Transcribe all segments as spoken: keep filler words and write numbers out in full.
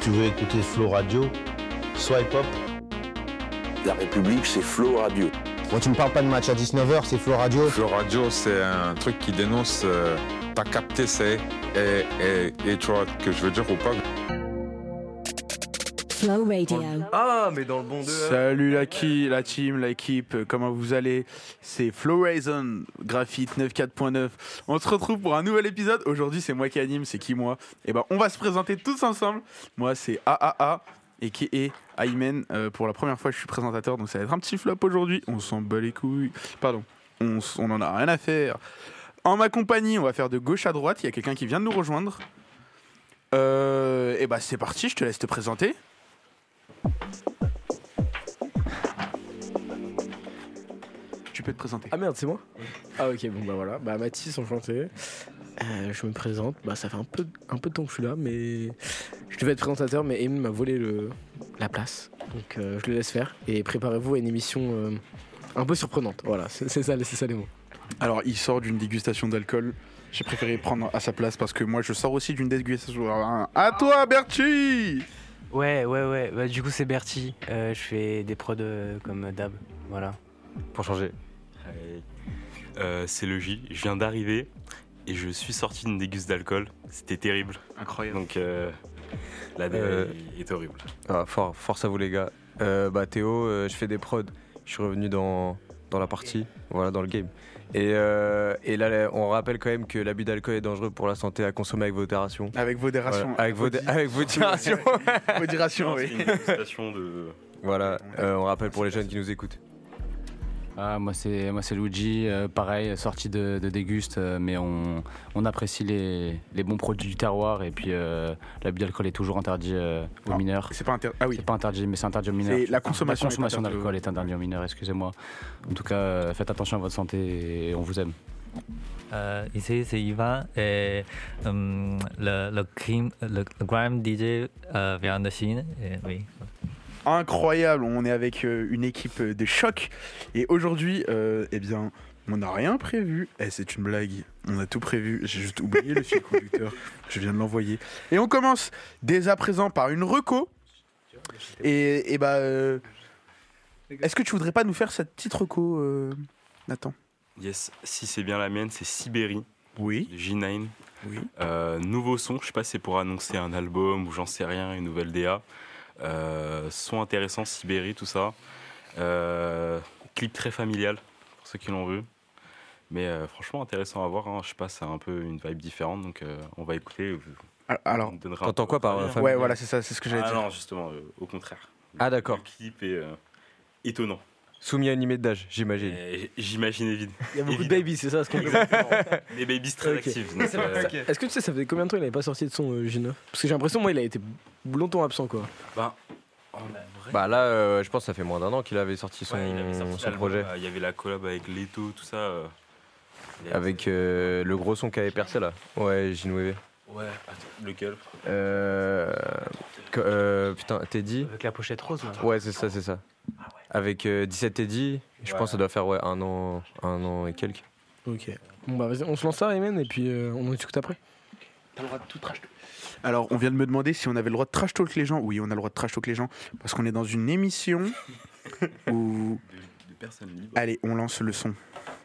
Tu veux écouter Flow Radio? Swipe up. La République, c'est Flow Radio. Moi, tu me parles pas de match à dix-neuf heures, c'est Flow Radio. Flow Radio, c'est un truc qui dénonce. Euh, t'as capté, c'est. Et, et, et tu vois ce que je veux dire ou pas? Flow Radio. Ah, mais dans le bon deux. Salut la, qui, la team, l'équipe, comment vous allez? C'est Flow Horizon, Graphite quatre-vingt-quatorze point neuf. On se retrouve pour un nouvel épisode. Aujourd'hui, c'est moi qui anime, c'est qui moi? Et ben, on va se présenter tous ensemble. Moi, c'est A A A, et qui est Aymen. Euh, pour la première fois, je suis présentateur, donc ça va être un petit flop aujourd'hui. On s'en bat les couilles. Pardon, on, on en a rien à faire. En ma compagnie, on va faire de gauche à droite. Il y a quelqu'un qui vient de nous rejoindre. Euh, et ben, c'est parti, je te laisse te présenter. Tu peux te présenter. Ah merde, c'est moi? Ah ok, bon bah voilà. Bah Mathis, enchanté. Euh, je me présente. Bah ça fait un peu, un peu de temps que je suis là, mais je devais être présentateur, mais Aymen m'a volé le, la place. Donc euh, je le laisse faire. Et préparez-vous à une émission euh, un peu surprenante. Voilà, c'est, c'est, ça, c'est ça les mots. Alors, il sort d'une dégustation d'alcool. J'ai préféré prendre à sa place parce que moi, je sors aussi d'une dégustation. À toi, Bertie! Ouais, ouais, ouais. Bah, du coup, c'est Bertie. Euh, je fais des prods euh, comme d'hab. Voilà. Pour changer. Euh, c'est le J. Je viens d'arriver et je suis sorti d'une déguste d'alcool. C'était terrible. Incroyable. Donc, euh, la dé euh... est horrible. Ah, for, force à vous, les gars. Euh, bah, Théo, euh, je fais des prods. Je suis revenu dans, dans la partie, voilà, dans le game. Et, euh, et là, on rappelle quand même que l'abus d'alcool est dangereux pour la santé, à consommer avec modération. Avec modération. Voilà, avec, vod- avec modération. Modération, oui. C'est une dégustation de... Voilà, euh, on rappelle pour les jeunes qui nous écoutent. Ah, moi c'est moi c'est Luigi, euh, pareil, sorti de, de déguste, euh, mais on, on apprécie les, les bons produits du terroir et puis euh, l'abus d'alcool est toujours interdit euh, aux non, mineurs. C'est pas interdit. Ah oui. C'est pas interdit, mais c'est interdit aux mineurs. C'est la consommation, la consommation est d'alcool est interdite aux mineurs. Excusez-moi. En tout cas, euh, faites attention à votre santé et on vous aime. Euh, ici c'est Yvan et um, le, le, crime, le, le grime D J euh, vient de Chine. Et, oui. Incroyable, on est avec euh, une équipe de choc et aujourd'hui, euh, eh bien, on n'a rien prévu. Eh, c'est une blague, on a tout prévu. J'ai juste oublié le fil conducteur, je viens de l'envoyer. Et on commence dès à présent par une reco. Et, et bah, euh, est-ce que tu voudrais pas nous faire cette petite reco, euh, Nathan? Yes, si c'est bien la mienne, c'est Sibérie. Oui. De G neuf. Oui. Euh, nouveau son, je sais pas si c'est pour annoncer un album ou j'en sais rien, une nouvelle D A. Euh, son intéressant, Sibérie, tout ça. Euh, clip très familial, pour ceux qui l'ont vu. Mais euh, franchement intéressant à voir, hein. Je sais pas, c'est un peu une vibe différente, donc euh, on va écouter. Alors, t'entends quoi par familial? Ouais, voilà, c'est ça, c'est ce que j'allais ah dire. Non, justement, euh, au contraire. Ah d'accord. Le clip est euh, étonnant. Soumis à une limite d'âge, j'imagine. Et j'imagine évidemment. Il y a beaucoup de babies, c'est ça ce qu'on veut. Des babies très okay. actives. Donc, euh... Est-ce que tu sais, ça fait combien de temps il n'avait pas sorti de son euh, G neuf? Parce que j'ai l'impression, moi, il a été longtemps absent, quoi. Bah, bah là, euh, je pense que ça fait moins d'un an qu'il avait sorti son, ouais, il avait sorti son projet. Il y avait la collab avec Leto, tout ça. Euh... Avec euh, le gros son qui avait percé là. Ouais, G neuf. Ouais, attends, lequel euh, euh, Putain, Teddy. Avec la pochette rose, là. Ouais, c'est ça, c'est ça. Ah ouais. Avec euh, dix-sept Teddy, je ouais. pense que ça doit faire ouais, un an, un an et quelques. Ok. Bon bah vas-y, on se lance ça, Aymen, et puis euh, on en discute après. T'as le droit de tout trash talk. Alors, on vient de me demander si on avait le droit de trash talk les gens. Oui, on a le droit de trash talk les gens parce qu'on est dans une émission où. De, de personnes libres. Allez, on lance le son.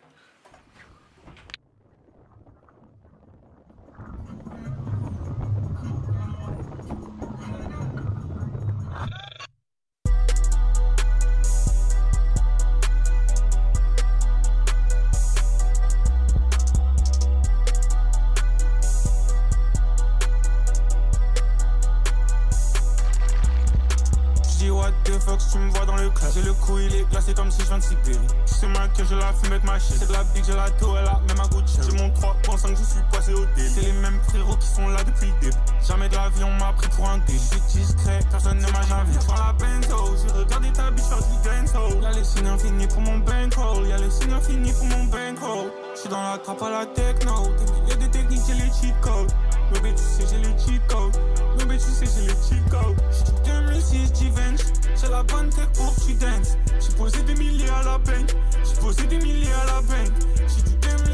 Tu me vois dans le classe, le coup il est glacé comme si je viens de Sibérie. C'est moi que je la fume avec ma chaîne. C'est de la big, j'ai la tour, elle a même un goût de chien. J'ai mon trois point cinq, je suis passé au début. C'est les mêmes frérots qui sont là depuis le début. Jamais de l'avion m'a pris pour un dé. Je suis discret, personne ne m'a jamais vu. Sur la bento, j'ai regardé ta bitch faire du dancehall. Y'a les signes infinis pour mon bankroll. Y'a les signes infinis pour mon bankroll. J'suis dans la trappe à la techno. Des milliers de techniques, j'ai les cheat codes. Bébé tu sais j'ai les cheat codes. Bébé tu sais j'ai les cheat codes. J'suis deux mille six Givenchy. J'ai la bonne tech pour que tu dances. J'ai posé des milliers à la banque. J'ai posé des milliers à la banque. J'ai du deux mille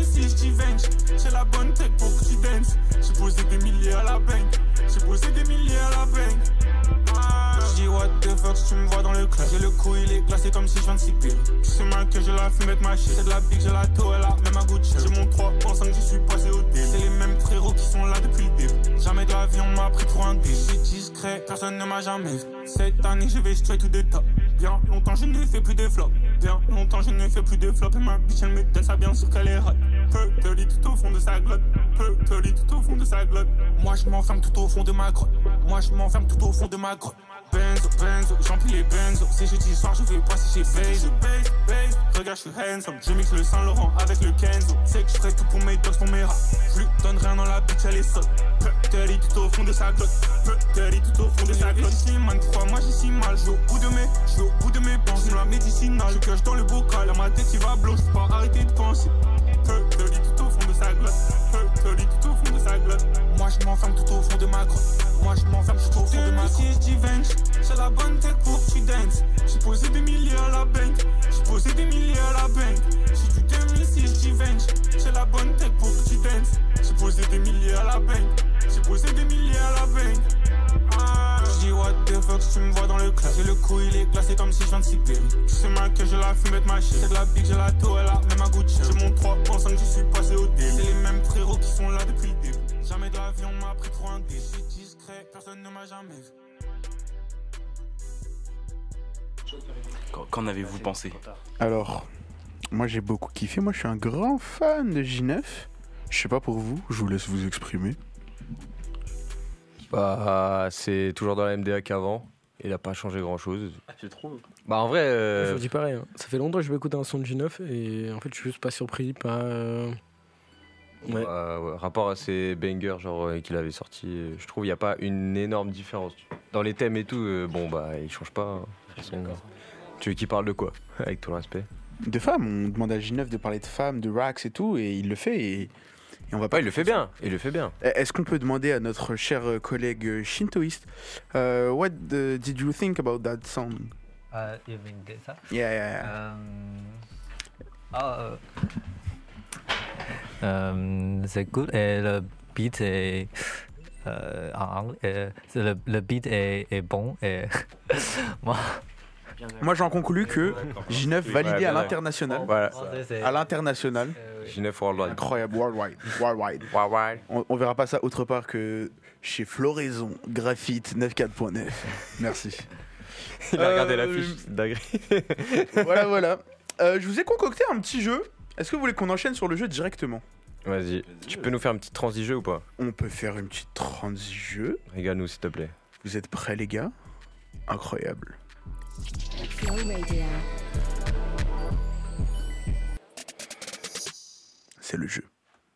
deux mille six, j'dis venge. J'ai la bonne tête pour que tu dances. J'ai posé des milliers à la banque. J'ai posé des milliers à la banque. J'dis what the fuck si tu me vois dans le club. J'ai le cou il est glacé comme si je viens de Sibérie. Tu sais mal que j'ai la fumette machée. C'est de la big, j'ai la toella, même à Gucci. J'ai mon trois point cinq, j'y suis passé au dé. C'est les mêmes frérots qui sont là depuis le début. Jamais de la vie on m'a pris pour un dé. J'suis discret, personne ne m'a jamais vu. Cette année je vais straight to the top. Bien longtemps je ne fais plus de flop. Bien longtemps je ne fais plus de flop. Et ma bitch elle me donne ça bien sûr qu'elle est hot. Peu te lit tout au fond de sa glotte. Peu te lit tout au fond de sa glotte. Moi je m'enferme tout au fond de ma grotte. Moi je m'enferme tout au fond de ma grotte. Benzo, benzo, j'emplis les benzo. C'est jeudi soir, je vais passer chez Benzo. Base, base, regarde, je suis handsome. Je mixe le Saint Laurent avec le Kenzo. C'est que je ferai tout pour mes dogs, pour mes rats. Je lui donne rien dans la bitch, elle est sotte. Peut-être tout au fond de sa glotte. Peut-être tout au fond de sa glotte. J'y man, crois-moi, j'y si mal. Je vais au bout de mes, je vais au bout de mes penses. Je la médicinale, je cache dans le bocal. À ma tête, il va blow, je peux pas arrêter de penser. Peut-être tout au fond de sa glotte. Peut-être tout au fond de sa glotte. Moi, je m'enferme tout au fond de ma grotte. Moi, je m'enferme tout au fond de ma grotte. J'ai la bonne tête pour que tu dances. J'ai posé des milliers à la banque. J'ai posé des milliers à la banque. J'ai du deux mille six, j'dis venge. J'ai la bonne tête pour que tu dances. J'ai posé des milliers à la banque. J'ai posé des milliers à la banque. Ah. J'dis what the fuck si tu me vois dans le club. J'ai le cou il est glacé comme si je viens de Sibérie. Tu sais mal que j'ai la fumette machée. C'est de la big, j'ai la toella, même à Gucci. J'ai mon trois point cinq, j'y suis passé au dé. C'est les mêmes frérots qui sont là depuis le début. Jamais de la vie on m'a pris pour un dé. J'suis discret, personne ne m'a jamais vu. Qu'en avez-vous pensé? Alors, moi j'ai beaucoup kiffé. Moi je suis un grand fan de J neuf. Je sais pas pour vous, je vous laisse vous exprimer. Bah, c'est toujours dans la M D A qu'avant. Il a pas changé grand chose. Ah, tu le trouves? Bah, en vrai. Euh... Je vous dis pareil. Hein. Ça fait longtemps que je vais écouter un son de J neuf et en fait, je suis juste pas surpris. Pas. Euh... Ouais. Bah, ouais. Rapport à ses bangers genre euh, qu'il avait sorti, euh, je trouve il y a pas une énorme différence. Dans les thèmes et tout, euh, bon bah il change pas. Hein. De toute façon, tu veux qu'il parle de quoi? Avec tout le respect. De femmes, on demande à J neuf de parler de femmes, de racks et tout, et il le fait. Et, et on va pas. Ouais, il le fait bien. Il le fait bien. Est-ce qu'on peut demander à notre cher collègue shintoïste, uh, what the, did you think about that song? Uh, you mean that? Yeah, yeah, yeah. Um, oh, um, c'est good et le beat est euh, euh, le, le beat est, est bon et moi. Moi j'en conclus que J neuf validé ouais, à l'international. Voilà. À l'international. J neuf Worldwide. Incroyable, worldwide. Worldwide. Worldwide. On, on verra pas ça autre part que chez Floraison Graphite quatre-vingt-quatorze point neuf. Merci. Il a euh, regardé l'affiche, c'est dinguerie. Voilà, voilà. Euh, je vous ai concocté un petit jeu. Est-ce que vous voulez qu'on enchaîne sur le jeu directement? Vas-y. Tu peux nous faire un petit transi-jeu ou pas? On peut faire une petite transi-jeu. Régale-nous s'il te plaît. Vous êtes prêts les gars? Incroyable. Flow Radio. C'est le jeu.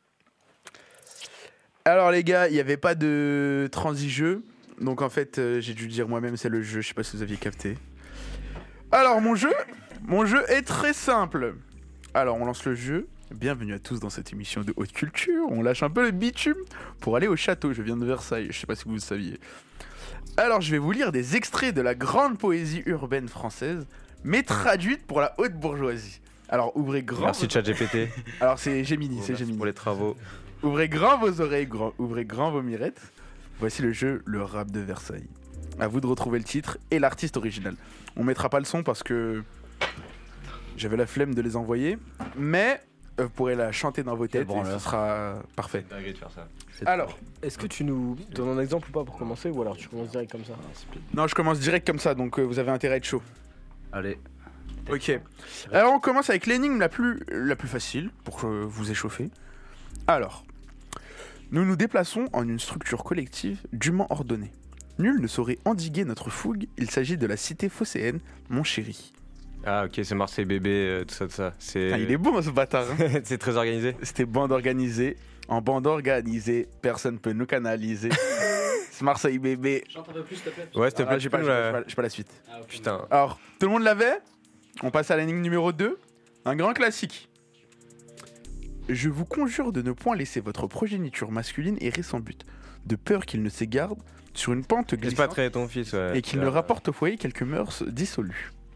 Alors les gars, il n'y avait pas de transi-jeu. Donc en fait, euh, j'ai dû dire moi-même c'est le jeu. Je sais pas si vous aviez capté. Alors mon jeu, mon jeu est très simple. Alors on lance le jeu. Bienvenue à tous dans cette émission de haute culture. On lâche un peu le bitume pour aller au château. Je viens de Versailles. Je sais pas si vous le saviez. Alors je vais vous lire des extraits de la grande poésie urbaine française, mais traduite pour la haute bourgeoisie. Alors ouvrez grand. Merci ChatGPT. Alors c'est Gemini, Oh, c'est Gemini. pour les travaux. Ouvrez grand vos oreilles, grand... ouvrez grand vos mirettes. Voici le jeu Le Rap de Versailles. À vous de retrouver le titre et l'artiste original. On mettra pas le son parce que j'avais la flemme de les envoyer, mais vous pourrez la chanter dans vos têtes bon, et là. ce sera parfait. C'est dingue de faire ça. Alors, est-ce que tu nous donnes un exemple ou pas pour commencer ou alors tu commences direct comme ça? non, je commence direct comme ça, donc euh, vous avez intérêt à être chaud. Allez. Ok. Alors on commence avec l'énigme la plus, la plus facile pour que vous échauffer. Alors, nous nous déplaçons en une structure collective dûment ordonnée. Nul ne saurait endiguer notre fougue, il s'agit de la cité phocéenne, mon chéri. Ah ok, c'est Marseille bébé, euh, tout ça, tout ça. C'est... Ah, il est bon ce bâtard. Hein. C'est très organisé. C'était bande organisée. En bande organisée, personne peut nous canaliser. C'est Marseille bébé. Chante un peu plus s'il te plaît. Ouais, s'il te Ah, plaît, j'ai tu pas, peux j'ai nous pas, la- j'ai pas- j'ai pas la suite. Ah, ok. Putain. Alors, tout le monde l'avait? On passe à l'énigme numéro deux. Un grand classique. Je vous conjure de ne point laisser votre progéniture masculine errer sans but, de peur qu'il ne s'égarde sur une pente Laisse pas glissante traiter ton fils, ouais. et qu'il ne rapporte au foyer quelques mœurs dissolues.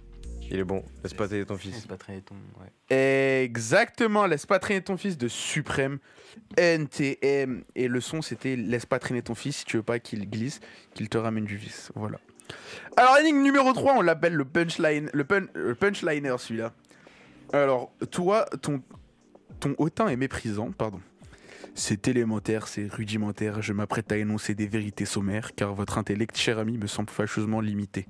Il est bon. Laisse pas traîner ton fils. Laisse pas traîner ton. Ouais. Exactement, laisse pas traîner ton fils de Suprême N T M. Et le son, c'était laisse pas traîner ton fils si tu veux pas qu'il glisse, qu'il te ramène du vice. Voilà. Alors, énigme numéro trois, on l'appelle le punchline, le, pun, le punchliner, celui-là. Alors, toi, ton, ton hautain est méprisant, pardon. C'est élémentaire, c'est rudimentaire. Je m'apprête à énoncer des vérités sommaires, car votre intellect, cher ami, me semble fâcheusement limité.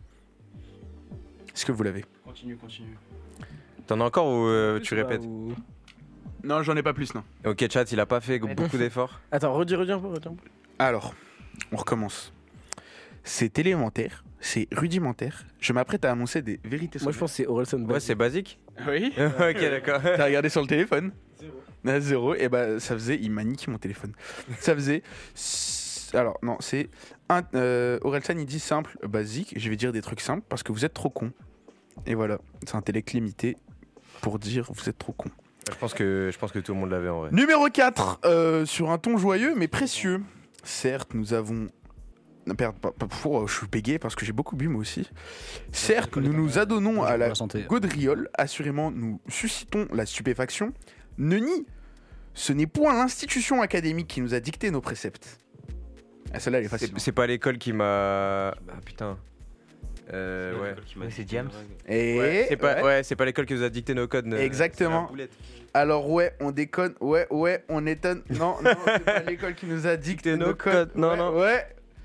Est-ce que vous l'avez ? Continue, continue. T'en as encore ou euh, tu répètes ou... Non, j'en ai pas plus, non. Ok, chat, il a pas fait beaucoup d'efforts. Attends, redis, redis un peu, redis un peu. Alors, on recommence. C'est élémentaire, c'est rudimentaire. Je m'apprête à annoncer des vérités sommaires. Moi, je pense que c'est Orelsan. Ouais, c'est basique. Oui. Ok, d'accord. T'as regardé sur le téléphone ? Zéro. Ah, zéro. Et bah, ça faisait. Il m'a niqué mon téléphone. Ça faisait. Alors, non, c'est. Un, euh, Orelsan, il dit simple, basique. Je vais dire des trucs simples parce que vous êtes trop cons. Et voilà. C'est un intellect limité pour dire vous êtes trop cons. Je pense que, je pense que tout le monde l'avait en vrai. Numéro quatre. Euh, sur un ton joyeux mais précieux. Certes, nous avons. Non, pardon, pas, pas, oh, je suis bégayé parce que j'ai beaucoup bu moi aussi. Certes, nous nous adonnons à la gaudriole. Assurément, nous suscitons la stupéfaction. Nenni, ce n'est point l'institution académique qui nous a dicté nos préceptes. Ah, celle-là, elle est facile. C'est, c'est pas l'école qui m'a. Ah putain. Euh, ouais. ouais. C'est Diams. Et ouais, c'est pas, ouais. ouais, c'est pas l'école qui nous a dicté nos codes. Exactement. Alors ouais, on déconne. Ouais, ouais, on étonne. Non, non, c'est pas l'école qui nous a dicté nos, nos codes. codes. Non, ouais, non. Ouais.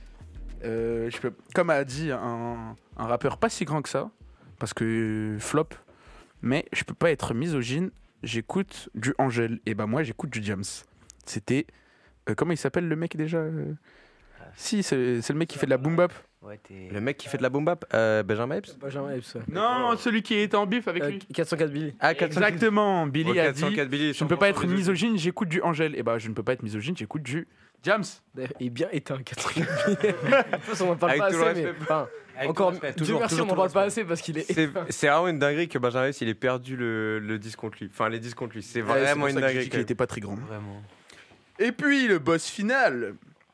Euh, je peux, comme a dit un, un rappeur pas si grand que ça, parce que flop, mais je peux pas être misogyne, j'écoute du Angèle, et bah moi j'écoute du Diams. C'était, euh, comment il s'appelle le mec déjà euh... ah, Si, c'est, c'est le mec qui fait de la boom bap. Ouais, t'es... Le mec qui fait de la boom bap, euh, Benjamin Epps. Benjamin Epps. Non, oh. Celui qui était en bif avec euh, lui. quatre cent quatre Billy. Ah, quatre cent quatre Exactement, Billy ouais, a quatre cent quatre dit, Billy, je ne peux pas être misogyne, j'écoute du Angèle. Et bah je ne peux pas être misogyne, j'écoute du Diams. Et bien éteint quatre cent quatre Billy. De toute façon, on n'en parle avec pas assez, respect, mais... Enfin, encore, Dieu toujours, merci, toujours, on n'en parle pas assez parce qu'il est... C'est, c'est vraiment une dinguerie que Benjamin Epps, il ait perdu le, le disque contre lui. Enfin, les disques contre lui. C'est ouais, vraiment c'est une dinguerie. Il n'était pas très grand. Vraiment. Et puis, le boss final.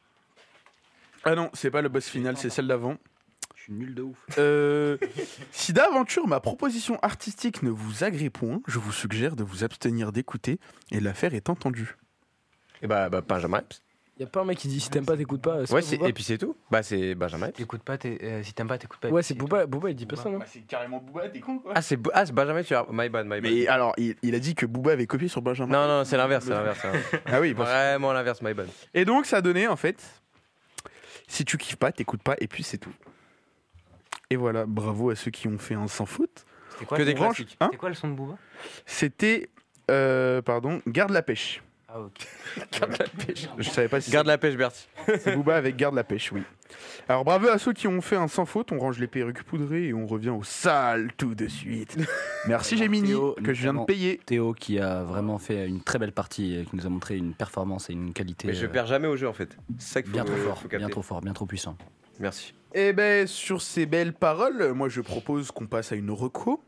Ah non, c'est pas le boss final, c'est celle d'avant. Je suis nul de ouf. Euh, si d'aventure ma proposition artistique ne vous agrée point, je vous suggère de vous abstenir d'écouter et l'affaire est entendue. Et bah, bah Benjamin Epps. Y'a pas un mec qui dit si t'aimes pas t'écoutes pas. Ouais, c'est, et puis c'est tout. Bah c'est Benjamin Epps. T'écoutes pas, euh, si t'aimes pas t'écoutes pas. Ouais, c'est Booba, Booba il dit pas Booba. ça non bah, c'est carrément Booba, t'es con quoi. Ah c'est, ah, c'est Benjamin Epps, my bad, my bad. Mais alors, il, il a dit que Booba avait copié sur Benjamin. Non, non, c'est l'inverse, c'est l'inverse. C'est l'inverse. Ah oui, vraiment l'inverse, my bad. Et donc ça donnait en fait, si tu kiffes pas, t'écoutes pas et puis c'est tout. Et voilà, bravo à ceux qui ont fait un sans faute. C'était quoi, que des classiques. Hein C'était quoi le son de Booba? C'était, euh, pardon, Garde la pêche. Ah ok. Garde la pêche. Je savais pas si Garde la pêche, Bertie. C'est Booba avec Garde la pêche, oui. Alors bravo à ceux qui ont fait un sans faute. On range les perruques poudrées et on revient au sale tout de suite. Merci Gemini, Théo, que je viens de payer. Théo qui a vraiment fait une très belle partie, qui nous a montré une performance et une qualité. Mais je perds jamais au jeu en fait. C'est ça qu'il faut, bien trop euh, fort, faut bien trop fort, bien trop puissant. Merci. Et ben sur ces belles paroles, moi je propose qu'on passe à une reco.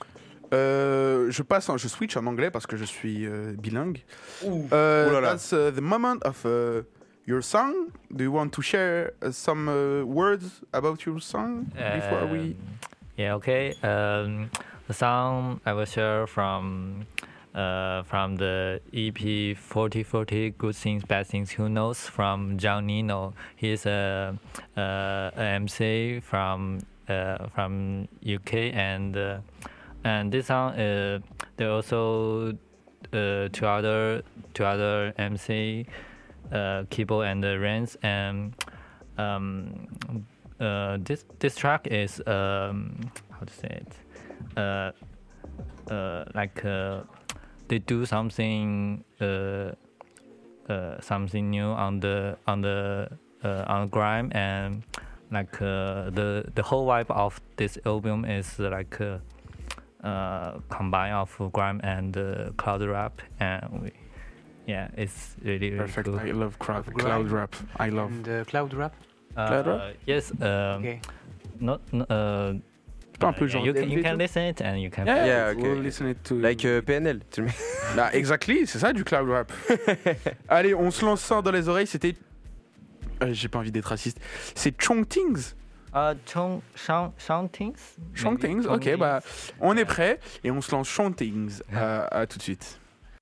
Euh, je passe, je switch en anglais parce que je suis euh, bilingue. Ouh. Uh, Ouh là là. that's uh, the moment of uh, your song. Do you want to share uh, some uh, words about your song before Um, we? Yeah, okay. Um, the song I will share from uh, from the E P forty forty Good Things, Bad Things, Who Knows from John Nino. He's a, a, a M C from uh, from U K and uh, and this song uh, there are also uh, two other two other M C, uh, keyboard and the Rens and um, uh, this this track is um, how to say it uh, uh, like uh, they do something uh, uh, something new on the on the uh, on grime and like uh, the the whole vibe of this album is like uh, uh, combine of grime and uh, cloud rap and we, yeah it's really, really Perfect. cool. I love cloud, cloud rap. I love. And uh, cloud rap. Uh, Cloud rap? uh, yes. Um, Okay. Not. Uh, Pas un peu yeah, genre you can you D M V can too? listen it and you can. Yeah, Yeah, okay. we'll listen it to. Like uh, P N L. tu le mets. Bah, exactly, c'est ça du cloud rap. Allez, on se lance ça dans les oreilles. C'était. Euh, J'ai pas envie d'être raciste. C'est Chong Things Uh, Chong, Shang, Shantings. Chantings, ok, bah on est prêt et on se lance Chantings. Euh, à tout de suite.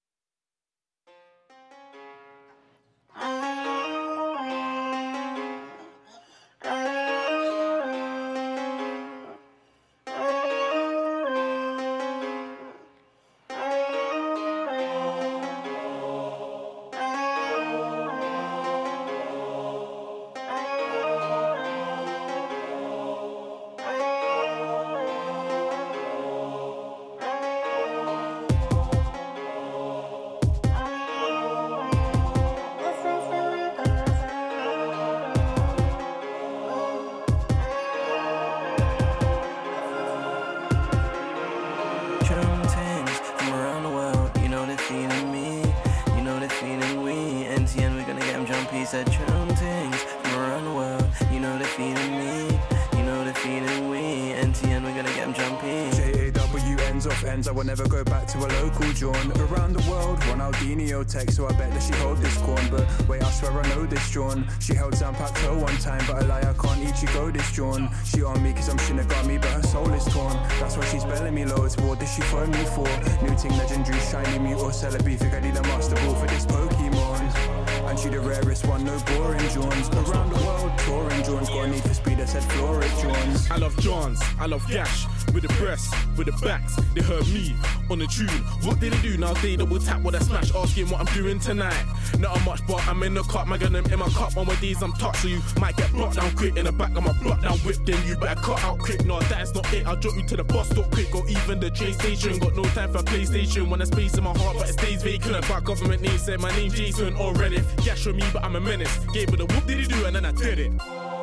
I will never go back to a local John. Around the world, Ronaldinho text, so I bet that she hold this corn. But wait, I swear I know this John. She held Sam Pacto one time, but I lie, I can't eat you go this John. She on me cause I'm Shinigami, but her soul is torn. That's why she's belling me loads. What does she phone me for? New ting legendary, shiny mute or celebrity. Think I need a master ball for this Pokemon. And she the rarest one, no boring Johns. Around the world, touring Johns. Got a need for speed, I said Floric Johns. I love Johns, I love Gash. With the breasts, with the backs, they heard me on the tune. What did they do? Now they double tap with a smash, asking what I'm doing tonight. Not much, but I'm in the cup, my gun in my cup. One of these I'm touched, so you might get blocked down quick. In the back of my block down whip, then you better cut out quick. No, that's not it, I'll drop you to the bus stop quick. Or even the train station, got no time for PlayStation. Want a space in my heart, but it stays vacant. But government name said my name Jason or Reddit. Gash on me, but I'm a menace. Gave her the whoop did he do, and then I did it.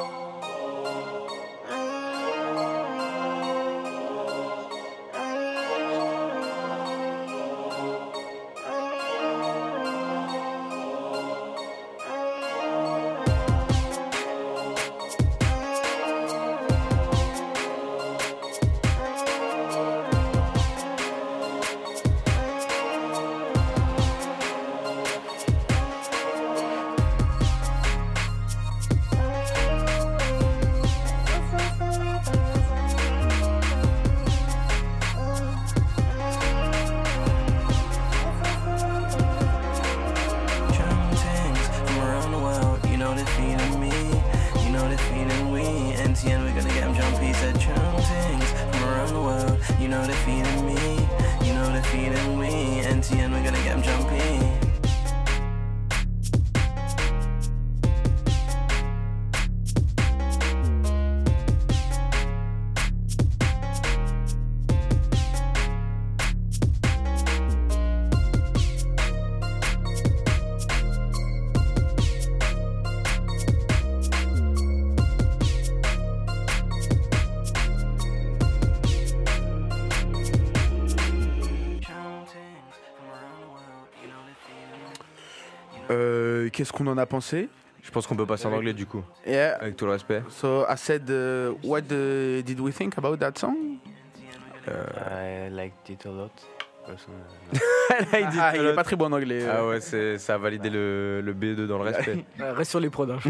Euh, Qu'est-ce qu'on en a pensé? Je pense qu'on peut passer en anglais du coup. Yeah. Avec tout le respect. So I said, uh, what uh, did we think about that song? Uh, I liked it a lot. Personally. Ah, il est pas très bon en anglais. Ah ouais, c'est, ça a validé le, le B deux dans le respect. Reste sur les prods. Hein.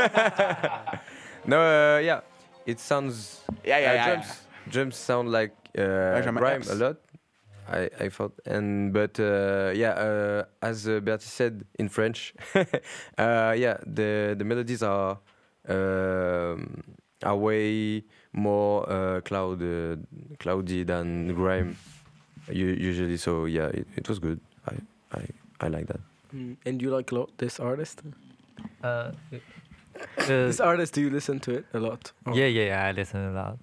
No, uh, yeah, it sounds. Yeah, yeah, uh, yeah, drums, yeah. drums sound like uh, rhyme a lot. I, I thought, and but uh, yeah, uh, as uh, Bertie said in French, uh, yeah, the the melodies are uh, are way more uh, cloud uh, cloudy than grime usually. So yeah, it, it was good. I I I like that. Mm. And you like lo- this artist? Uh, this artist, do you listen to it a lot? Or? Yeah, yeah, yeah, I listen a lot.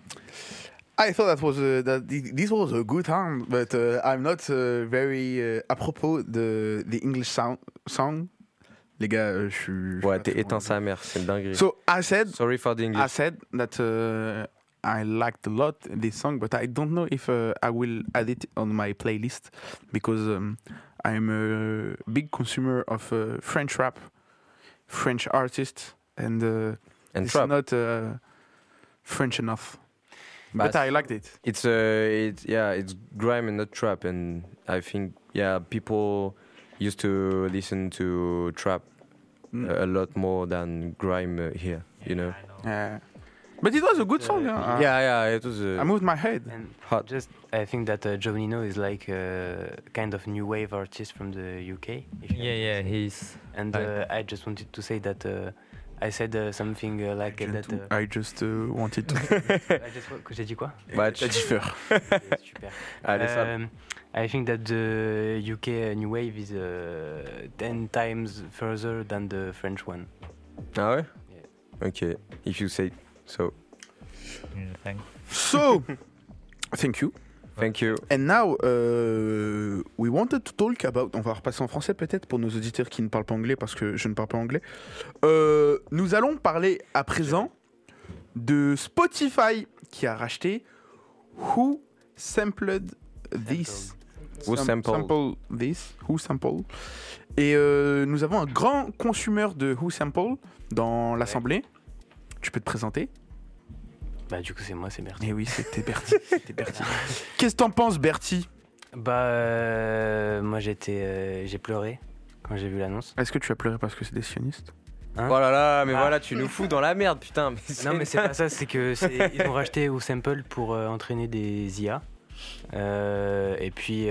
I thought that was uh, that this was a good sound, but uh, I'm not uh, very uh, à propos de the English sound song. Les gars, euh, je suis. Ouais, t'es éteint sa mère, c'est une dinguerie. So I said. Sorry for the English. I said that uh, I liked a lot this song, but I don't know if uh, I will add it on my playlist because um, I'm a big consumer of uh, French rap, French artists, and uh, and it's trap. not uh, French enough. But, but I liked it. It's uh, it's yeah, it's grime and not trap, and I think yeah, people used to listen to trap mm. a, a lot more than grime uh, here. You know. Yeah. But it was a good song. Huh? Yeah, yeah, it was. Uh, I moved my head. And Hot. just, I think that uh, Joe Nino is like a kind of new wave artist from the U K. if you Yeah, yeah, understand. he's. And uh, I just wanted to say that uh, I said uh, something uh, like uh, that. Uh, I just uh, wanted to. I just, que j'ai dit quoi? Bah, T'as dit faire. Ok, super. Allez, ça. Um, I think that the U K new wave is uh, ten times further than the French one. Ah ouais? Ok, if you say so. Yeah, thanks. So, thank you. Thank you. And now, uh, we wanted to talk about. On va repasser en français peut-être pour nos auditeurs qui ne parlent pas anglais parce que je ne parle pas anglais. Euh, nous allons parler à présent de Spotify qui a racheté Who Sampled This. Who Sam- Sampled. Sample This. Who Sample. Et euh, nous avons un grand consommateur de Who Sample dans l'Assemblée. Tu peux te présenter? Bah du coup c'est moi, c'est Bertie. Eh oui, c'était Bertie. C'était Bertie. Qu'est-ce que t'en penses, Bertie? Bah euh, moi j'étais, euh, j'ai pleuré quand j'ai vu l'annonce. Est-ce que tu as pleuré parce que c'est des sionistes? Hein? Oh là là, mais Ah. voilà, tu nous fous dans la merde, putain. Mais Non mais c'est pas ça, c'est que c'est, ils ont racheté WhoSample pour euh, entraîner des I A. Euh, et puis,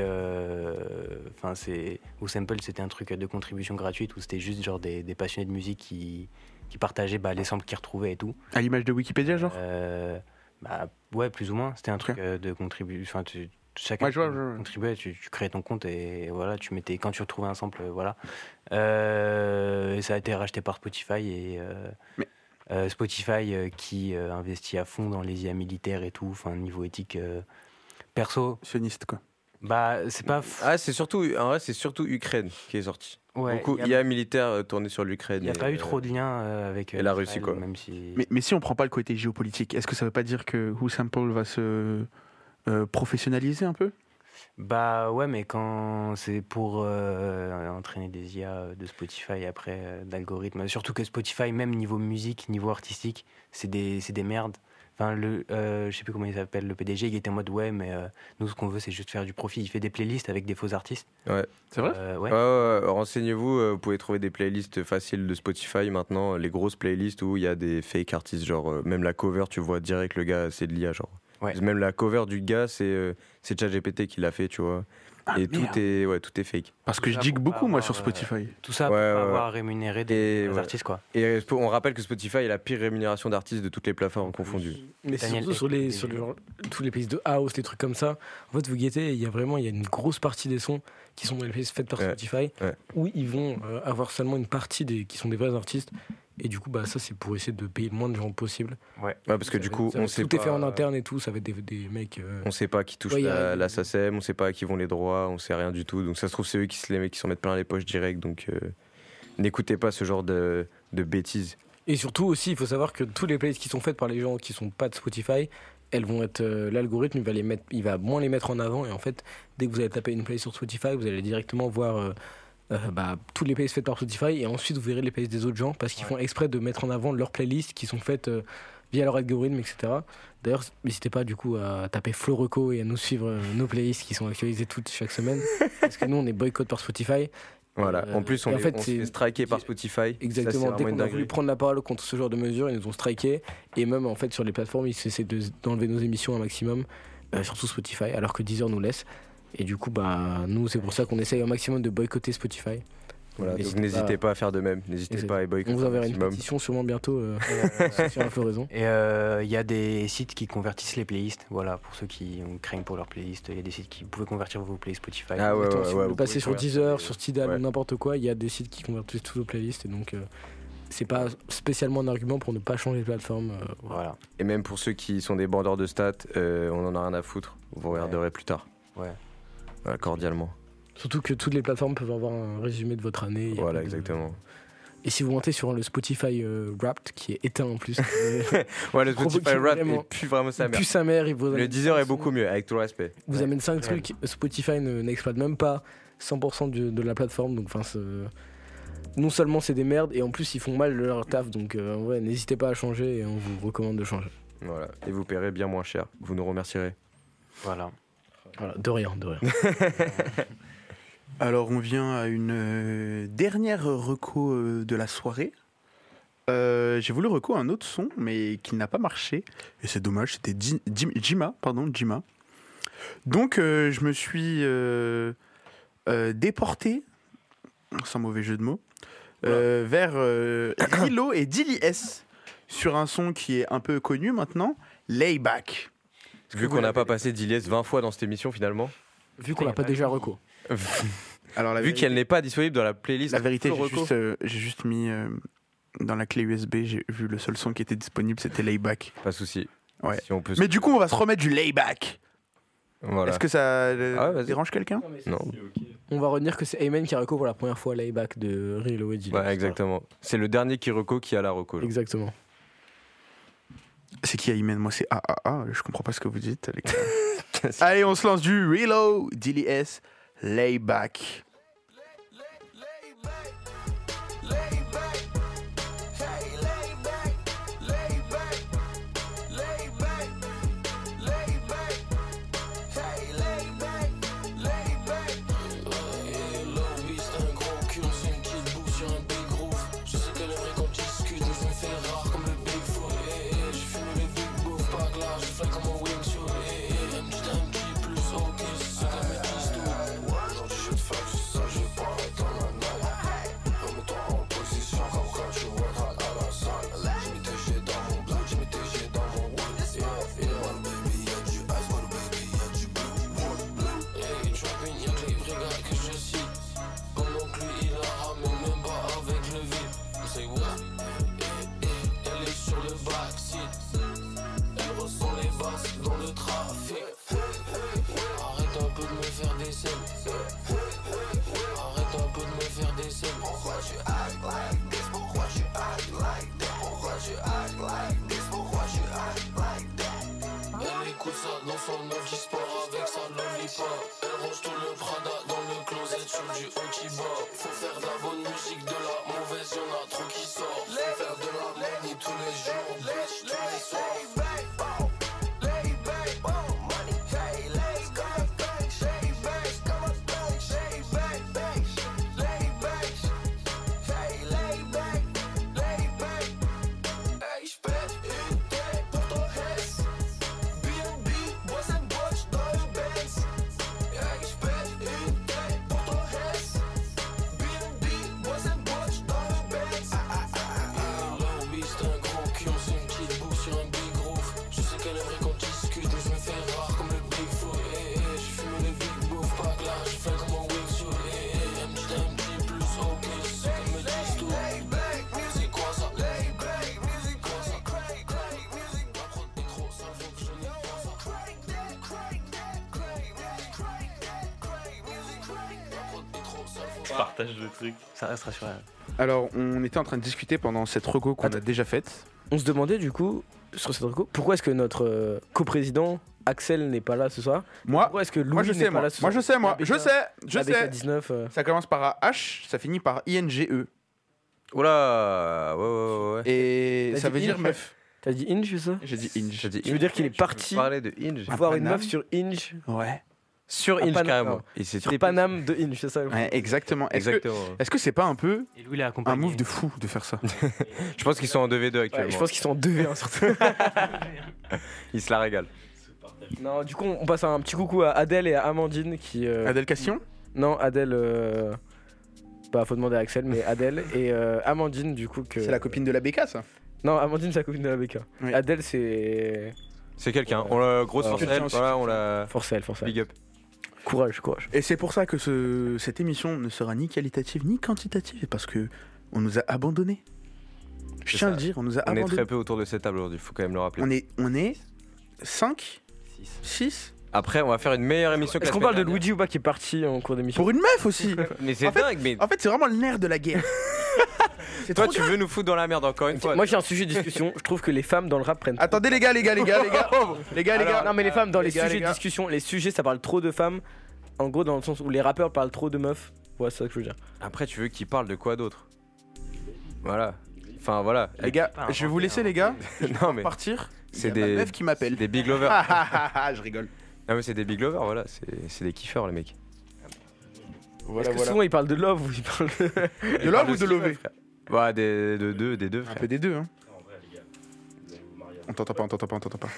enfin euh, c'est WhoSample, c'était un truc de contribution gratuite où c'était juste genre des, des passionnés de musique qui, qui partageaient bah, les samples qu'ils retrouvaient et tout. À l'image de Wikipédia, genre euh, bah, ouais, plus ou moins. C'était un truc euh, de contribution. Enfin, tu, chacun ouais, je vois, je vois. contribuait, tu, tu créais ton compte et voilà, tu mettais quand tu retrouvais un sample, voilà. Euh, et ça a été racheté par Spotify et euh, Mais... euh, Spotify euh, qui euh, investit à fond dans les I A militaires et tout, enfin niveau éthique. Euh, perso, sioniste quoi. Bah c'est pas. F... Ah c'est surtout, en vrai c'est surtout Ukraine qui est sorti. Ouais, Beaucoup y a... I A militaire euh, tourné sur l'Ukraine. Il n'y a et, pas eu euh, trop de liens euh, avec. Et euh, la Russie Israël, quoi. Même si... mais, mais si on prend pas le côté géopolitique, est-ce que ça veut pas dire que WhoSample va se euh, professionnaliser un peu? Bah ouais, mais quand c'est pour euh, entraîner des I A de Spotify après euh, d'algorithmes, surtout que Spotify, même niveau musique, niveau artistique, c'est des, c'est des merdes. Enfin, le, euh, je sais plus comment il s'appelle, le P D G, il était en mode ouais, mais euh, nous ce qu'on veut c'est juste faire du profit. Il fait des playlists avec des faux artistes. Ouais. C'est vrai euh, ouais. Ouais, ouais, ouais. Renseignez-vous, euh, vous pouvez trouver des playlists faciles de Spotify maintenant, les grosses playlists où il y a des fake artistes, genre euh, même la cover, tu vois direct le gars, c'est de l'I A, genre. Ouais. Même la cover du gars, c'est euh, c'est ChatGPT qui l'a fait, tu vois. Ah, et merde. tout est, ouais, tout est fake. Parce que je dig beaucoup moi sur Spotify. Tout ça pour Ouais, pas ouais, avoir ouais. rémunéré des, Et, des ouais. artistes quoi. Et euh, on rappelle que Spotify est la pire rémunération d'artistes de toutes les plateformes confondues. Mais c'est Daniel surtout sur, Ek, les, des- sur les, genre, tous les playlists de house, les trucs comme ça. En fait, vous guettez, il y a vraiment il y a une grosse partie des sons qui sont dans les playlists faites par Ouais, Spotify ouais. où ils vont euh, avoir seulement une partie des, qui sont des vrais artistes. Et du coup, bah, ça, c'est pour essayer de payer le moins de gens possible. Ouais. Ouais, parce que Ça du va- coup, ça va- on sait tout est pas, fait en interne et tout. Ça va être des, des mecs. euh, on sait pas qui touche Ouais, y a- la, la SACEM, on sait pas à qui vont les droits, on sait rien du tout. Donc ça se trouve, c'est eux qui se les qui s'en mettent plein les poches direct. Donc euh, n'écoutez pas ce genre de, de bêtises. Et surtout aussi, il faut savoir que tous les playlists qui sont faites par les gens qui sont pas de Spotify, elles vont être euh, l'algorithme il va les mettre, il va moins les mettre en avant. Et en fait, dès que vous allez taper une playlist sur Spotify, vous allez directement voir euh, euh, bah, toutes les playlists faites par Spotify. Et ensuite, vous verrez les playlists des autres gens parce qu'ils font exprès de mettre en avant leurs playlists qui sont faites euh, via leur algorithme, et cetera. D'ailleurs, n'hésitez pas du coup à taper Floroco et à nous suivre euh, nos playlists qui sont actualisées toutes chaque semaine parce que nous, on est boycott par Spotify. Voilà. Euh, en plus, on, et en est- fait, on se c'est- fait striker par Spotify. Exactement, Ça, c'est dès vraiment une qu'on a voulu dinguerie. prendre la parole contre ce genre de mesures, ils nous ont striké. Et même en fait sur les plateformes, ils essaient de- d'enlever nos émissions un maximum, euh, surtout Spotify, alors que Deezer nous laisse. Et du coup, bah, nous, c'est pour ça qu'on essaye un maximum de boycotter Spotify. Voilà, donc n'hésitez pas à faire de même. N'hésitez Exact. pas à boycotter On vous un enverra une maximum. pétition sûrement bientôt euh, sur la floraison. Et il euh, y a des sites qui convertissent les playlists. Voilà, pour ceux qui ont craignent pour leurs playlists, il y a des sites qui pouvaient convertir vos playlists Spotify. Ah ouais, Exactement, ouais, si ouais, vous vous passez pouvez sur convertir Deezer, les- sur Tidal ouais. ou n'importe quoi, il y a des sites qui convertissent toutes vos playlists. Et donc, euh, c'est pas spécialement un argument pour ne pas changer de plateforme. euh, Voilà. Et même pour ceux qui sont des bandeurs de stats, euh, on en a rien à foutre. Vous regarderez plus tard. Ouais. Voilà, cordialement. Surtout que toutes les plateformes peuvent avoir un résumé de votre année. Il y a Voilà, pas de- exactement. Et si vous montez sur le Spotify euh, Wrapped, qui est éteint en plus. Ouais, le Spotify provoquez Wrapped, vraiment- il pue vraiment sa il mère. pue sa mère. Il vous Le amène Deezer est cinq beaucoup mieux, avec tout le respect. vous Ouais. amène cinq Ouais. trucs. Spotify ne- n'exploite même pas cent pour cent du- de la plateforme. Donc, enfin, c'est- non seulement c'est des merdes, et en plus ils font mal leur taf. Donc, euh, ouais, n'hésitez pas à changer et on vous recommande de changer. Voilà. Et vous paierez bien moins cher. Vous nous remercierez. Voilà. Voilà, de rien, de rien. Alors on vient à une euh, dernière reco euh, de la soirée. Euh, j'ai voulu reco un autre son, mais qui n'a pas marché. Et c'est dommage, c'était Di- Dim- Jima, pardon, Jima. Donc, euh, je me suis euh, euh, déporté, sans mauvais jeu de mots, euh, vers euh, Rilo et Dilly S sur un son qui est un peu connu maintenant, Layback. Vu qu'on n'a pas passé Dilly S vingt fois dans cette émission finalement. Vu qu'on l'a pas déjà reco. Alors, la Vu vérité- qu'elle n'est pas disponible dans la playlist. La vérité, Full j'ai Reco. juste, euh, j'ai juste mis euh, dans la clé U S B, j'ai vu le seul son qui était disponible, c'était Layback. Pas de souci. Ouais. Si on peut... Mais du coup, on va se remettre du Layback. Voilà. Est-ce que ça euh, Ah, vas-y. dérange quelqu'un? Non. On va retenir que c'est Ayman qui a reco pour la première fois Layback de Rilo et Dilly. Ouais, exactement. C'est le dernier qui reco qui a la reco. là. Exactement. C'est qui Ayman? Moi, c'est A A A. Je comprends pas ce que vous dites, les gars. Allez, on se lance du Rilo, Dilly S, Layback. Je partage le truc. Ça restera sur elle. Alors, on était en train de discuter pendant cette reco qu'on a déjà faite. On se demandait du coup, sur cette reco, pourquoi est-ce que notre euh, coprésident Axel n'est pas là ce soir? Moi, Pourquoi est-ce que Louis moi je n'est sais, pas moi. là ce Moi soir? je sais, moi. La Je B K, sais, je la B K sais. dix-neuf. euh, Ça commence par un H, ça finit par I N G E. Oula, ouais, ouais, ouais, ouais. Et T'as ça dit veut dire Inge meuf. T'as dit Inge, c'est ça? J'ai dit Inge. J'ai dit Tu veux dire qu'il est parti parler de Inge. voir une Paname. meuf sur Inge? Ouais. Sur À Inge Paname, carrément. non. Et Sur Paname de Inge, c'est ça? Ouais, exactement. Est-ce que, Exactement. est-ce que c'est pas un peu Et Louis l'a un accompagné. move de fou de faire ça? Je pense qu'ils sont en deux v deux Ouais, actuellement. je pense qu'ils sont en deux v un surtout. Ils se la régalent. Non, du coup, on passe un petit coucou à Adèle et à Amandine qui. euh, Adèle Castillon? Non, Adèle. euh, Bah, faut demander à Axel, mais Adèle et euh, Amandine, du coup. que C'est la copine de la B K, ça? Non, Amandine, c'est la copine de la B K. Oui. Adèle, c'est. C'est quelqu'un. On l'a grosse Ouais, force quelqu'un elle, aussi. voilà, on l'a Force elle, force elle. big up. Courage, courage. Et c'est pour ça que ce, cette émission ne sera ni qualitative ni quantitative, parce que on nous a abandonnés. Je C'est tiens à ça. le dire, on nous a On est abandonnés. très peu autour de cette table aujourd'hui, faut quand même le rappeler. On est, on est cinq, six. Après, on va faire une meilleure émission que Est-ce la qu'on semaine parle de dernière. Luigi ou pas qui est parti en cours d'émission? Pour une meuf aussi. Mais c'est En fait- dingue, mais En fait, c'est vraiment le nerf de la guerre. C'est toi, trop tu grave. veux nous foutre dans la merde encore une fois. Moi j'ai un sujet de discussion, je trouve que les femmes dans le rap prennent. trop- Attendez les gars, les gars, les gars, les gars, les gars, les Alors, gars. non mais les femmes dans les, les gars, sujets les de gars. discussion, les sujets ça parle trop de femmes. En gros dans le sens où les rappeurs parlent trop de meufs. Ouais, c'est ça que je veux dire. Après, tu veux qu'ils parlent de quoi d'autre? Voilà. Enfin, voilà. Les gars, pas je vais vous inventé, laisser hein. les gars. Non, mais Partir. c'est Il y a ma des- meuf qui m'appelle. des big lovers. Ah, ah, ah, ah, je rigole. Non, mais c'est des big lovers, voilà. C'est c'est des kiffeurs, les mecs. Voilà, Parce que voilà. souvent ils parlent de love ou ils parlent de. De love ou de lever? Bah, des deux, des, des deux, Un frère. peu des deux, hein. On t'entend pas, on t'entend pas, on t'entend pas.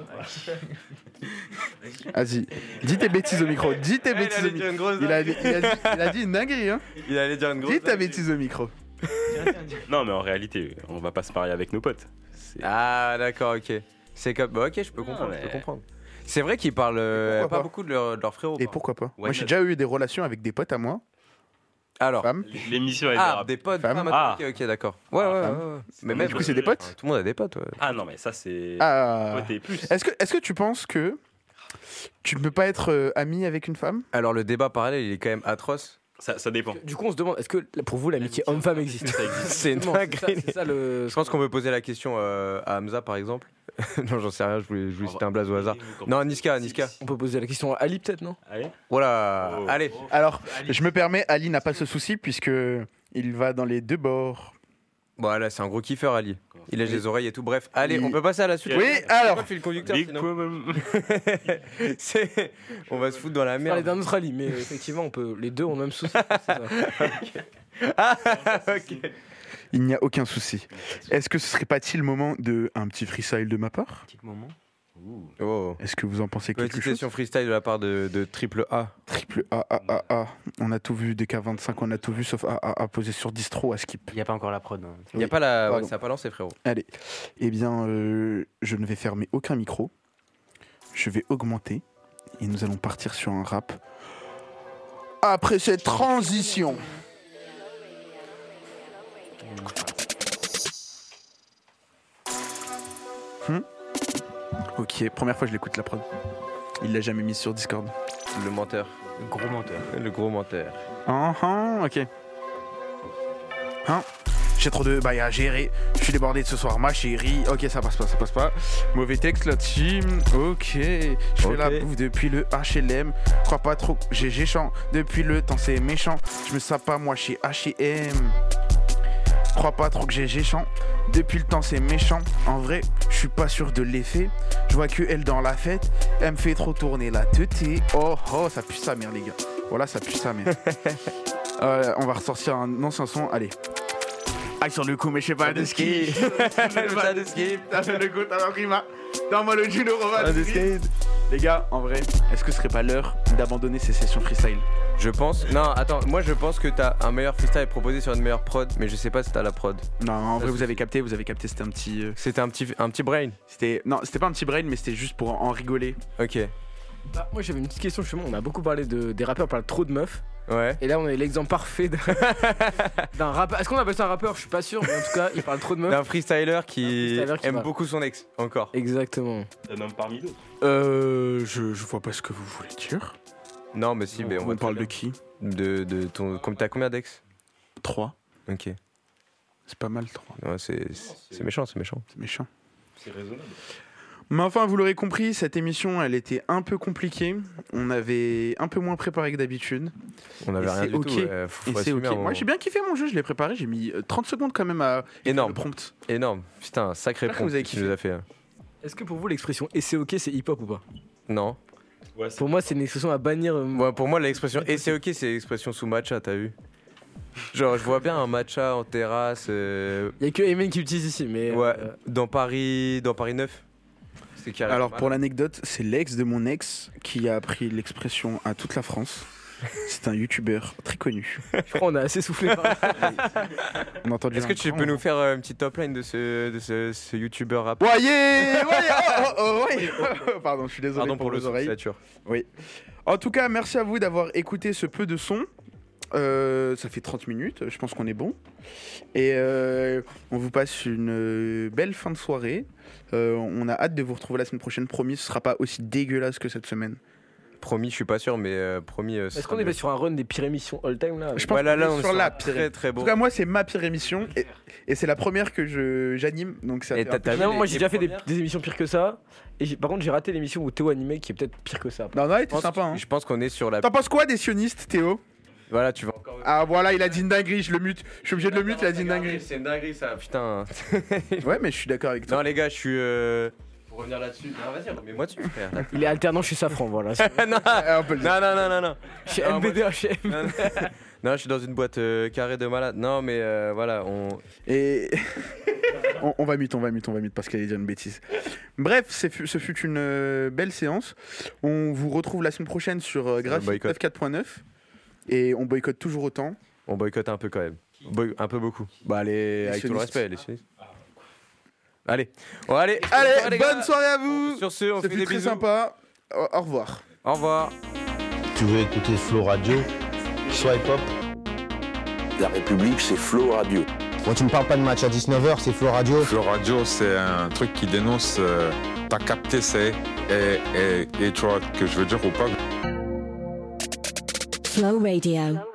Vas-y, dis tes bêtises au micro, dis tes Ah, il bêtises allait au dire une micro. grosse Il a, dinguerie. il, a dit, il a dit une dinguerie, hein. Il allait dire une grosse Dis ta dinguerie. bêtise au micro. Non, mais en réalité, on va pas se marier avec nos potes. C'est- Ah, d'accord, ok. C'est comme. Bah, ok, je peux comprendre, je peux mais- comprendre. C'est vrai qu'ils parlent euh, pourquoi pas pas beaucoup de leurs de leurs frérots. Et par pourquoi pas Why Moi, j'ai not déjà eu des relations avec des potes à moi. Alors, Femmes. L'émission elle ah, dérape. des potes. Femmes. femmes, Ah. ok, ok, d'accord. Ouais, ouais, ouais, Femmes. ouais. Mais Du même. coup, c'est des potes Tout le monde a des potes, ouais. Ah non, mais ça c'est. Ah. Pote et plus. Est-ce que, est-ce que tu penses que tu ne peux pas être euh, ami avec une femme? Alors, le débat parallèle, il est quand même atroce. Ça, ça dépend. Du coup, on se demande, est-ce que pour vous, l'amitié homme-femme existe? Ça existe. C'est une Justement, c'est ça- dinguerie. c'est ça le. Je pense qu'on peut poser la question euh, à Hamza, par exemple. Non, j'en sais rien, je voulais, je voulais citer un blaze au hasard. Non, Niska, Niska. On peut poser la question à Ali, peut-être, non? Allez. Voilà, Oh. allez. Alors, je me permets, Ali n'a pas ce souci puisque il va dans les deux bords. Bon, là, c'est un gros kiffeur, Ali. Il lèche les oreilles et tout. Bref, allez, Il- on peut passer à la suite. Oui, C'est alors. quoi le fil conducteur, Big sinon problem. C'est- On va se foutre dans la On parlait merde. d'un autre Ali, mais effectivement, on peut. Les deux ont le même souci. c'est ça. Ah, ok. Il n'y a aucun souci. Est-ce que ce serait pas-il le moment de un petit freestyle de ma part? Petit moment. Oh. Est-ce que vous en pensez quelque Petite chose? session freestyle de la part de, de Triple A. Triple A, A, A, A. On a tout vu, D K vingt-cinq, on a tout vu sauf A, A, A posé sur distro à skip. Il n'y a pas encore la prod. hein. Il n'y a Oui. pas la. Ouais, Pardon. ça a pas lancé, frérot. Allez. Eh bien, euh, je ne vais fermer aucun micro. Je vais augmenter. Et nous allons partir sur un rap. Après cette transition. Hmm ok, première fois que je l'écoute la prod. Il l'a jamais mise sur Discord. Le menteur. Le gros menteur. Le gros menteur. Ah, ah, ok. Hein J'ai trop de bails à gérer. Je suis débordé de ce soir, ma chérie. Ok, ça passe pas, ça passe pas. Mauvais texte, la team. Ok. Je fais Ok. la bouffe depuis le H L M. Crois pas trop, j'ai géchant. Depuis le temps, c'est méchant. Je me sens pas, moi, chez H et M. Crois pas trop que j'ai géchant. Depuis le temps, c'est méchant. En vrai, je suis pas sûr de l'effet. Je vois que elle dans la fête. Elle me fait trop tourner la tête. Oh, oh, ça pue sa mère, les gars. Voilà, ça pue sa mère. Euh, on va ressortir un ancien son. Allez. Aïe sur le coup, mais je sais pas de ski. Je sais pas de ski. T'as fait le coup, t'as pris ma. Donne-moi le Juno, on va de ski. Les gars, en vrai, est-ce que ce serait pas l'heure d'abandonner ces sessions freestyle? Je pense. Non, attends, moi je pense que t'as un meilleur freestyle proposé sur une meilleure prod, mais je sais pas si t'as la prod. Non, en Ça vrai, vous suffit. avez capté, vous avez capté, c'était un petit. euh, C'était un petit, un petit brain. C'était. Non, c'était pas un petit brain, mais c'était juste pour en rigoler. Ok. Bah, moi, j'avais une petite question, justement. On a beaucoup parlé de, des rappeurs parlent trop de meufs. Ouais. Et là, on est l'exemple parfait de- d'un rappeur. Est-ce qu'on appelle ça un rappeur? Je suis pas sûr, mais en tout cas, il parle trop de meufs. D'un freestyler qui freestyler qui aime va. beaucoup son ex, encore. Exactement. Un homme parmi d'autres. Euh. Je, je vois pas ce que vous voulez dire. Non, mais si, mais on, On va parle très de qui? bien. De, de ton. Comme t'as combien d'ex? Trois. Ok. C'est pas mal, trois. Ouais, c'est, c'est méchant, c'est méchant. C'est méchant. C'est raisonnable. Mais enfin, vous l'aurez compris, cette émission, elle était un peu compliquée. On avait un peu moins préparé que d'habitude. On avait Et rien c'est du ok. tout. ouais, faut- Et faut c'est assumer ok. un moment. Moi, j'ai bien kiffé mon jeu, je l'ai préparé. J'ai mis euh, trente secondes quand même à Énorme. le prompt. Énorme. Putain, sacré J'espère que prompt vous avez que tu kiffé. nous as fait. hein. Est-ce que pour vous, l'expression et c'est ok, c'est hip-hop ou pas? Non. Ouais, c'est- Pour moi, c'est une expression à bannir. euh, Ouais, pour moi, l'expression et c'est ok, c'est l'expression sous matcha, t'as vu? Genre, je vois bien un matcha en terrasse. euh, Il y a que Emen qui utilise ici, mais. Ouais, euh, dans Paris, dans Paris neuf. C'est carrément Alors, mal. pour l'anecdote, c'est l'ex de mon ex qui a appris l'expression à toute la France. C'est un youtubeur très connu. je crois qu'on a assez soufflé par là. On a entendu Est-ce que un tu cran. peux nous faire euh, une petite top line de ce, de ce, ce youtubeur rap? Ouais, yeah, ouais, oh, oh, oh, ouais. Pardon, je suis désolé Pardon pour, pour le vos oreilles. sature. Oui. En tout cas, merci à vous d'avoir écouté ce peu de son. Euh, ça fait trente minutes, je pense qu'on est bon. Et euh, on vous passe une euh, belle fin de soirée. Euh, on a hâte de vous retrouver la semaine prochaine. Promis, ce sera pas aussi dégueulasse que cette semaine. Promis, je suis pas sûr, mais euh, promis. euh, ce Est-ce sera qu'on est mieux. pas sur un run des pires émissions all-time là? Je pense Ouais, là, qu'on là, est on est sur sur la un pire. très très En bon. tout cas, moi, c'est ma pire émission. Et, et c'est la première que je, j'anime. Donc ça Et fait t'as- un peu- t'as vu Non, les- moi j'ai les déjà fait des, premières des émissions pires que ça. Et j'ai- par contre, j'ai raté l'émission où Théo animait qui est peut-être pire que ça. Non, non, elle était Je pense- sympa. Hein. Je pense qu'on est sur la. T'en penses quoi des sionistes, Théo? Voilà, tu vas encore. Ah, voilà, il a dit une dinguerie, je le mute. Je suis obligé de le mute, il a dit une dinguerie. C'est une dinguerie ça, putain. Ouais, mais je suis d'accord avec toi. Non, les gars, je suis. euh, Pour revenir là-dessus. Non, vas-y, remets-moi dessus, frère. Il est alternant chez Safran, voilà. non, Ah, on peut le dire. non, non, non, non, non. Chez Non, N B D H M. Non, Non, je suis dans une boîte euh, carrée de malade. Non, mais euh, voilà, on. Et. on, on va mute, on va mute, on va mute parce qu'elle a dit une bêtise. Bref, c'est, ce fut une euh, belle séance. On vous retrouve la semaine prochaine sur euh, Graphite neuf point neuf. Et on boycotte toujours autant. On boycotte un peu quand même. Boy- un peu beaucoup. Bah, les... avec tout le respect, les sionistes. Allez, on va aller. Allez, soirée, bonne gars. soirée à vous. Sur ce, on C'était fait des très bisous. sympa. Au, au revoir. Au revoir. Tu veux écouter Flow Radio? Swipe up. La République, c'est Flow Radio. Bon, tu me parles pas de match à dix-neuf heures, c'est Flow Radio. Flow Radio, c'est un truc qui dénonce. Euh, t'as capté, c'est. Et, et, et tu vois que je veux dire ou pas. Flow Radio.